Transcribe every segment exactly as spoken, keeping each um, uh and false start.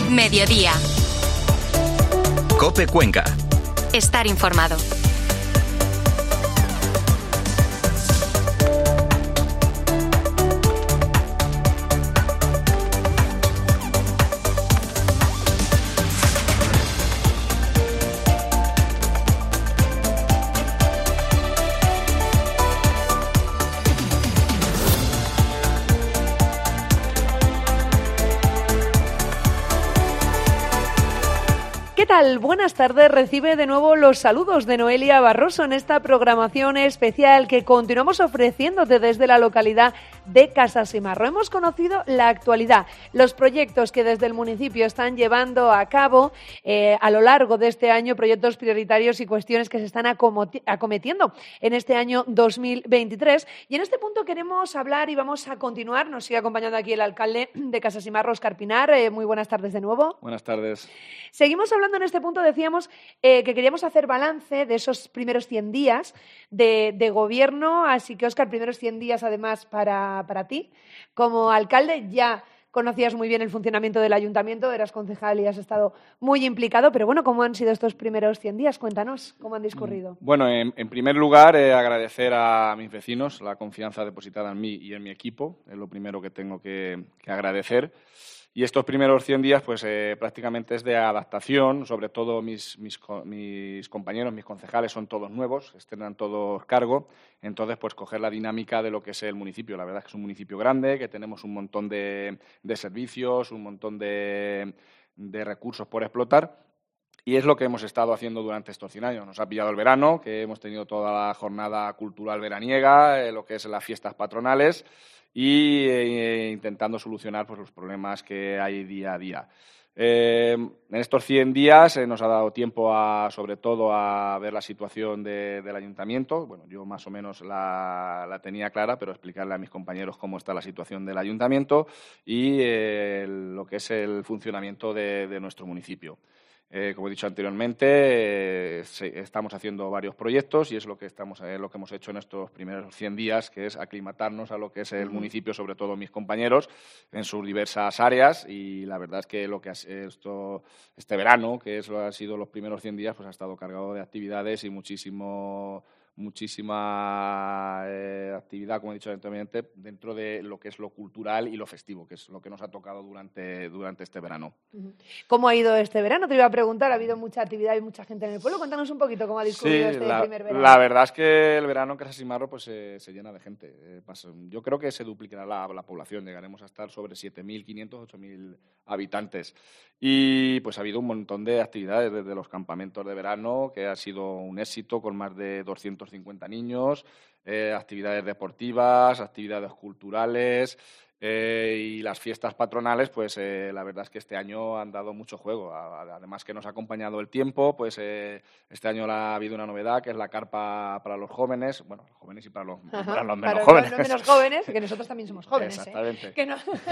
Mediodía. COPE Cuenca. Estar informado. ¿Qué tal? Buenas tardes. Recibe de nuevo los saludos de Noelia Barroso en esta programación especial que continuamos ofreciéndote desde la localidad de Casassimarro. Hemos conocido la actualidad, los proyectos que desde el municipio están llevando a cabo eh, a lo largo de este año, proyectos prioritarios y cuestiones que se están acometiendo en este año dos mil veintitrés. Y en este punto queremos hablar y vamos a continuar. Nos sigue acompañando aquí el alcalde de Casassimarro, Óscar Pinar. Eh, muy buenas tardes de nuevo. Buenas tardes. Seguimos hablando en este punto, decíamos eh, que queríamos hacer balance de esos primeros cien días de, de gobierno, así que, Óscar, primeros cien días además para, para ti. Como alcalde ya conocías muy bien el funcionamiento del ayuntamiento, eras concejal y has estado muy implicado, pero bueno, ¿cómo han sido estos primeros cien días? Cuéntanos, ¿cómo han discurrido? Bueno, en, en primer lugar, eh, agradecer a mis vecinos la confianza depositada en mí y en mi equipo, es lo primero que tengo que, que agradecer. Y estos primeros cien días, pues eh, prácticamente es de adaptación, sobre todo mis, mis, mis compañeros, mis concejales son todos nuevos, estrenan todos cargo, entonces pues coger la dinámica de lo que es el municipio. La verdad es que es un municipio grande, que tenemos un montón de, de servicios, un montón de, de recursos por explotar. Y es lo que hemos estado haciendo durante estos cien años. Nos ha pillado el verano, que hemos tenido toda la jornada cultural veraniega, eh, lo que es las fiestas patronales, y eh, intentando solucionar pues, los problemas que hay día a día. Eh, en estos cien días eh, nos ha dado tiempo, a, sobre todo, a ver la situación de, del ayuntamiento. Bueno, yo más o menos la, la tenía clara, pero explicarle a mis compañeros cómo está la situación del ayuntamiento y eh, lo que es el funcionamiento de, de nuestro municipio. Eh, como he dicho anteriormente, eh, estamos haciendo varios proyectos y es lo que estamos eh, lo que hemos hecho en estos primeros cien días, que es aclimatarnos a lo que es el uh-huh. municipio, sobre todo mis compañeros, en sus diversas áreas. Y la verdad es que lo que ha, esto, este verano, que es, ha sido los primeros cien días, pues ha estado cargado de actividades y muchísimo muchísima eh, actividad, como he dicho anteriormente, dentro de lo que es lo cultural y lo festivo, que es lo que nos ha tocado durante, durante este verano. ¿Cómo ha ido este verano? Te iba a preguntar, ha habido mucha actividad y mucha gente en el pueblo. Cuéntanos un poquito cómo ha discurrido sí, este la, primer verano. La verdad es que el verano en Casassimarro pues, eh, se llena de gente. Eh, pasa, yo creo que se duplicará la, la población, llegaremos a estar sobre siete mil quinientos, ocho mil habitantes. Y pues ha habido un montón de actividades desde los campamentos de verano, que ha sido un éxito con más de doscientos cincuenta niños, eh, actividades deportivas, actividades culturales eh, y las fiestas patronales, pues eh, la verdad es que este año han dado mucho juego. Además que nos ha acompañado el tiempo, pues eh, este año ha habido una novedad que es la carpa para los jóvenes, bueno, los jóvenes y para los, Ajá, para los menos para jóvenes. Los menos jóvenes, que nosotros también somos jóvenes. Exactamente. ¿eh? Que no...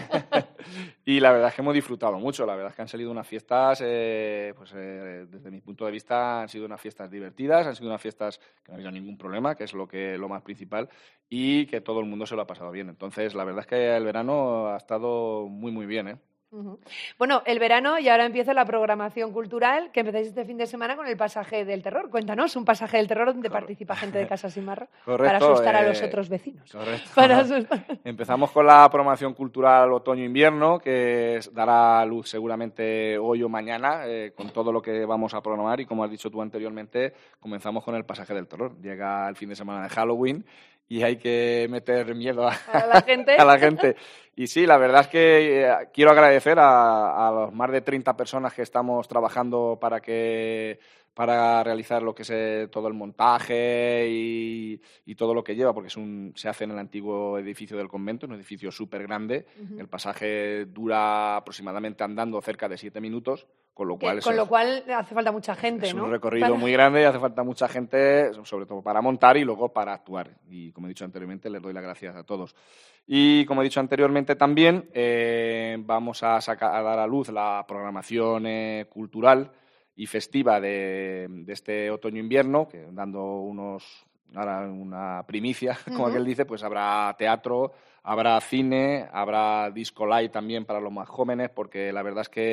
Y la verdad es que hemos disfrutado mucho, la verdad es que han salido unas fiestas, eh, pues eh, desde mi punto de vista han sido unas fiestas divertidas, han sido unas fiestas que no ha habido ningún problema, que es lo que lo más principal, y que todo el mundo se lo ha pasado bien. Entonces, la verdad es que el verano ha estado muy, muy bien, ¿eh? Uh-huh. Bueno, el verano y ahora empieza la programación cultural, que empezáis este fin de semana con el Pasaje del Terror. Cuéntanos, un Pasaje del Terror donde Correcto. participa gente de Casassimarro para asustar eh, a los otros vecinos. Correcto. Para asustar. Empezamos con la programación cultural otoño-invierno, que dará luz seguramente hoy o mañana, eh, con todo lo que vamos a programar. Y como has dicho tú anteriormente, comenzamos con el Pasaje del Terror. Llega el fin de semana de Halloween y hay que meter miedo a, a la gente. a la gente. Y sí, la verdad es que eh, quiero agradecer a, a los más de treinta personas que estamos trabajando para que para realizar lo que es eh, todo el montaje y, y todo lo que lleva, porque es un, se hace en el antiguo edificio del convento, un edificio súper grande. Uh-huh. El pasaje dura aproximadamente andando cerca de siete minutos, con lo cual... Que, con es, lo cual hace falta mucha gente, es ¿no? Es un recorrido para... muy grande y hace falta mucha gente, sobre todo para montar y luego para actuar. Y como he dicho anteriormente, les doy las gracias a todos. Y como he dicho anteriormente también, eh, vamos a, sacar, a dar a luz la programación eh, cultural y festiva de, de este otoño-invierno, que dando unos ahora una primicia, como uh-huh. aquel dice, pues habrá teatro, habrá cine, habrá disco light también para los más jóvenes, porque la verdad es que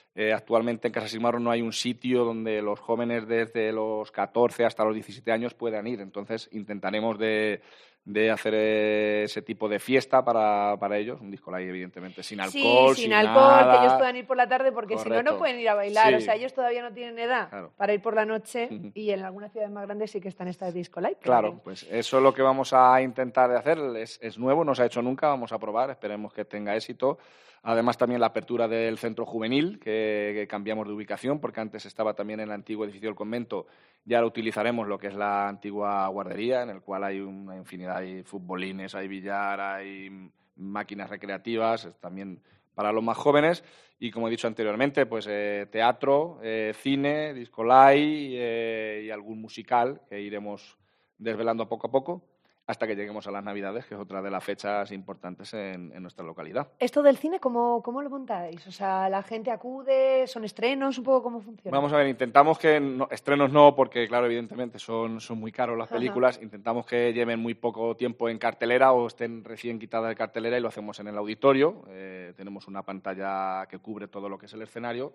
Eh, actualmente en Casassimarro no hay un sitio donde los jóvenes desde los catorce hasta los diecisiete años puedan ir. Entonces intentaremos de, de hacer ese tipo de fiesta para, para ellos. Un disco live, evidentemente, sin alcohol, sí, sin, sin alcohol, nada. que ellos puedan ir por la tarde, porque Correcto. si no, no pueden ir a bailar. Sí. O sea, ellos todavía no tienen edad Claro. para ir por la noche Uh-huh. y en algunas ciudades más grandes sí que están estas disco live. Claro, Pero... pues eso es lo que vamos a intentar de hacer. Es, es nuevo, no se ha hecho nunca, vamos a probar, esperemos que tenga éxito. Además, también la apertura del centro juvenil, que, que cambiamos de ubicación, porque antes estaba también en el antiguo edificio del convento. Ya lo utilizaremos lo que es la antigua guardería, en el cual hay una infinidad, hay futbolines, hay billar, hay máquinas recreativas, también para los más jóvenes. Y como he dicho anteriormente, pues eh, teatro, eh, cine, disco live eh, y algún musical que iremos desvelando poco a poco, hasta que lleguemos a las Navidades, que es otra de las fechas importantes en, en nuestra localidad. ¿Esto del cine cómo, cómo lo montáis? O sea, ¿la gente acude? ¿Son estrenos? ¿Un poco cómo funciona? Vamos a ver, intentamos que, no, estrenos no, porque claro, evidentemente son, son muy caros las películas, Ajá. Intentamos que lleven muy poco tiempo en cartelera o estén recién quitadas de cartelera y lo hacemos en el auditorio. Eh, tenemos una pantalla que cubre todo lo que es el escenario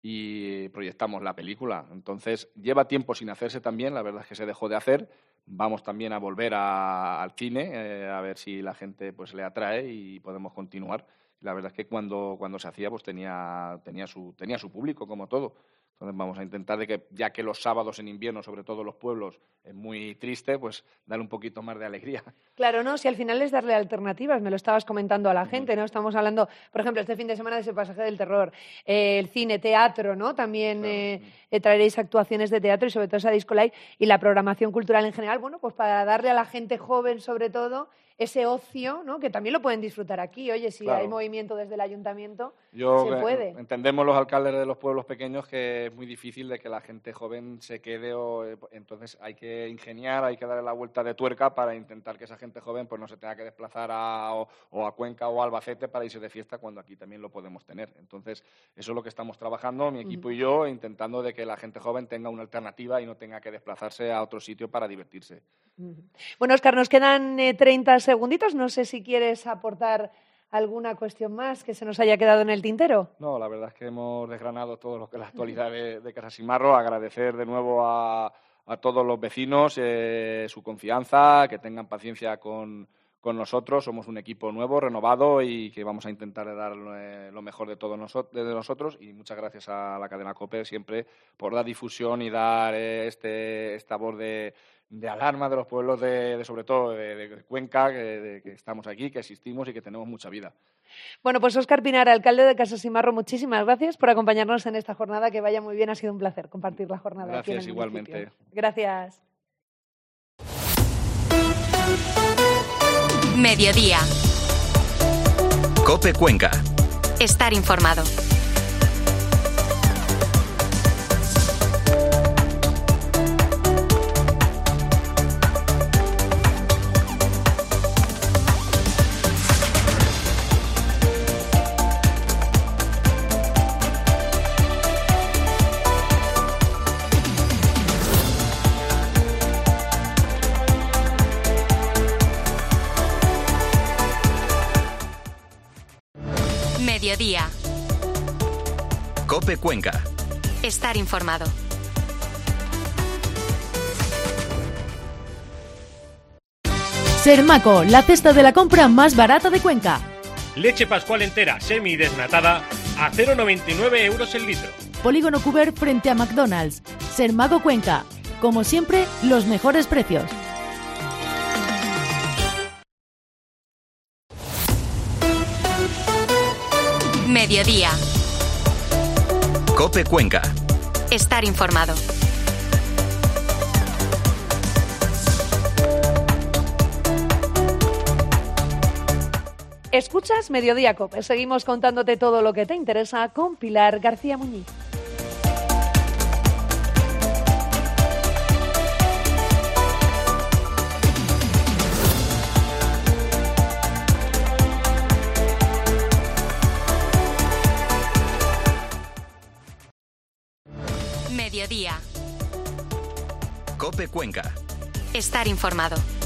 y proyectamos la película. Entonces, lleva tiempo sin hacerse también, la verdad es que se dejó de hacer. Vamos también a volver a, al cine, eh, a ver si la gente pues le atrae y podemos continuar. La verdad es que cuando, cuando se hacía pues tenía, tenía, su, tenía su público, como todo. Entonces vamos a intentar de que, ya que los sábados en invierno, sobre todo en los pueblos, es muy triste, pues darle un poquito más de alegría. Claro, no, si al final es darle alternativas, me lo estabas comentando a la gente, ¿no? Estamos hablando, por ejemplo, este fin de semana de ese pasaje del terror, eh, el cine, teatro, ¿no? También Claro. eh, eh, traeréis actuaciones de teatro y sobre todo esa disco live y la programación cultural en general, bueno, pues para darle a la gente joven, sobre todo, ese ocio, ¿no? Que también lo pueden disfrutar aquí. Oye, si Claro. hay movimiento desde el ayuntamiento, Yo, se puede. Eh, entendemos los alcaldes de los pueblos pequeños que es muy difícil de que la gente joven se quede, o, eh, entonces hay que ingeniar, hay que darle la vuelta de tuerca para intentar que esa gente joven pues no se tenga que desplazar a, o, o a Cuenca o a Albacete para irse de fiesta cuando aquí también lo podemos tener. Entonces, eso es lo que estamos trabajando, mi equipo uh-huh. y yo, intentando de que la gente joven tenga una alternativa y no tenga que desplazarse a otro sitio para divertirse. Uh-huh. Bueno, Óscar, nos quedan eh, treinta segunditos. No sé si quieres aportar alguna cuestión más que se nos haya quedado en el tintero. No, la verdad es que hemos desgranado todo lo que es la actualidad de, de Casassimarro. Agradecer de nuevo a, a todos los vecinos eh, su confianza, que tengan paciencia con, con nosotros. Somos un equipo nuevo, renovado y que vamos a intentar dar eh, lo mejor de todos nosotros, de nosotros. Y muchas gracias a la cadena COPE siempre por dar difusión y dar eh, este, esta voz de... de alarma de los pueblos, de, de sobre todo de, de Cuenca, que, de, que estamos aquí, que existimos y que tenemos mucha vida. Bueno, pues Óscar Pinar, alcalde de Casassimarro, muchísimas gracias por acompañarnos en esta jornada. Que vaya muy bien, ha sido un placer compartir la jornada. Gracias, aquí en el igualmente. municipio. Gracias. Mediodía. COPE Cuenca. Estar informado. Mediodía. COPE Cuenca. Estar informado. Sermaco, la cesta de la compra más barata de Cuenca. Leche Pascual entera, semi desnatada, a cero coma noventa y nueve euros el litro. Polígono Cuber frente a McDonald's. Sermaco Cuenca. Como siempre, los mejores precios. Mediodía. COPE Cuenca. Estar informado. Escuchas Mediodía COPE. Seguimos contándote todo lo que te interesa con Pilar García Muñiz. Mediodía. COPE Cuenca. Estar informado.